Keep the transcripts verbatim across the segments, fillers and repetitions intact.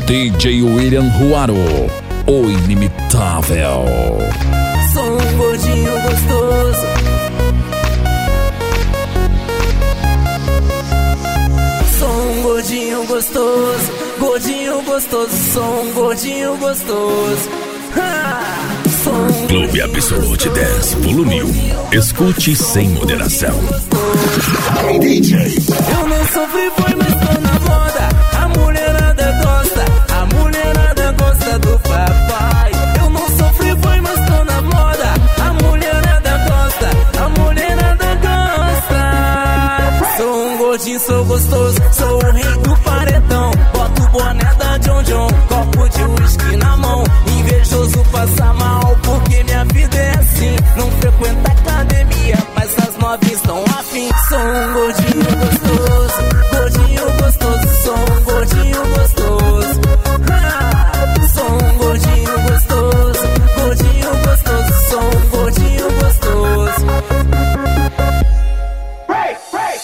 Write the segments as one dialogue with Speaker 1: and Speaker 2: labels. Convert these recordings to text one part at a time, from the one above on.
Speaker 1: D J William Ruaro, o inimitável.
Speaker 2: Sou um gordinho gostoso. Sou um gordinho gostoso, gordinho gostoso, sou um gordinho gostoso. Ha! Sou um
Speaker 1: Clube Absolute dez, volume um. Escute sem moderação.
Speaker 2: Hey, D J. Eu não sofri, foi, mas tô na moda. A mulherada gosta, a mulherada gosta do papai. Eu não sofri, foi, mas tô na moda. A mulherada gosta, a mulherada gosta. Sou um gordinho, sou gostoso, sou o rei do paredão. Boto o boné da John John, copo de uísque na mão. Invejoso passa mal, porque minha vida é assim. Não frequenta academia, mas as novinhas estão afim. Sou um gordinho gostoso, gordinho gostoso, sou um gordinho gostoso. Ah, sou um gordinho gostoso, gordinho gostoso, sou um gordinho gostoso. Hey, hey.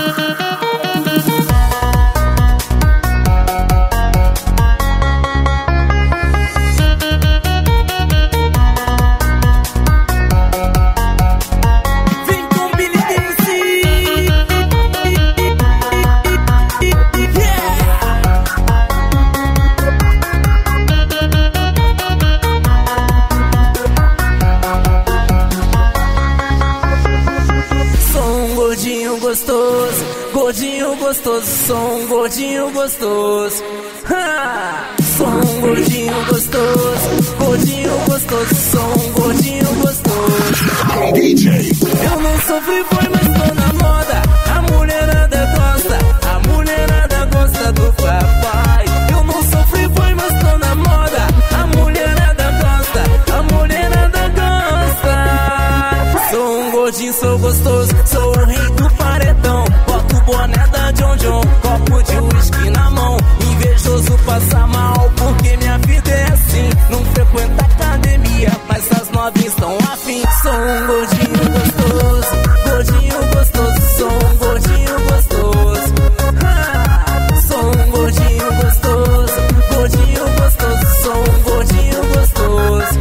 Speaker 2: Gostoso, gordinho gostoso, sou um gordinho gostoso. Ha! Sou um gordinho gostoso, gordinho gostoso, sou um gordinho gostoso. D J. Eu não sofri, foi, mas tô na moda. A mulherada gosta, a mulherada gosta do papai. Eu não sofri, foi, mas tô na moda. A mulherada gosta, a mulherada gosta. Sou um gordinho, sou gostoso, sou o rei do paredão. Boto o boné da John John, copo de uísque na mão. Invejoso passa mal, porque minha vida é assim. Não frequenta academia, mas as novinhas estão afim. Sou um gordinho gostoso, gordinho gostoso, sou um gordinho gostoso. Ah, sou um gordinho gostoso, gordinho gostoso, sou um gordinho gostoso.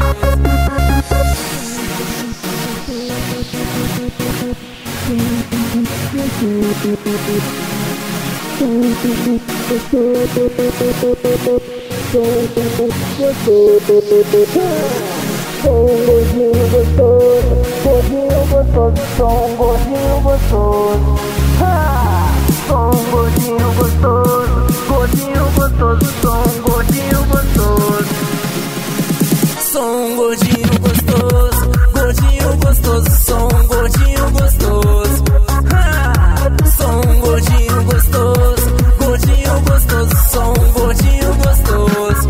Speaker 2: Sou um gordinho gostoso, gordinho gostoso, sou um gordinho gostoso. Sou um gordinho gostoso, gordinho gostoso, sou um gordinho gostoso. Sou um gordinho gostoso, gordinho gostoso, sou um gordinho gostoso. Sou um gordinho gostoso, gordinho gostoso, sou um gordinho gostoso.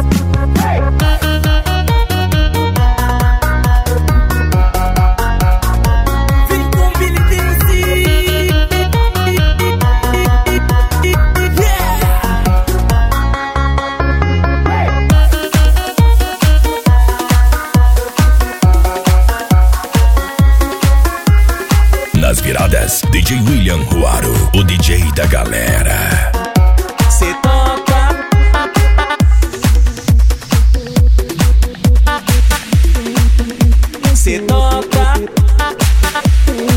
Speaker 2: Vem com Billy Dance.
Speaker 1: Nas viradas, D J William Ruaro, o D J da galera.
Speaker 2: Cê toca, cê toca,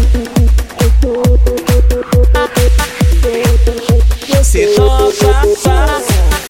Speaker 2: cê toca.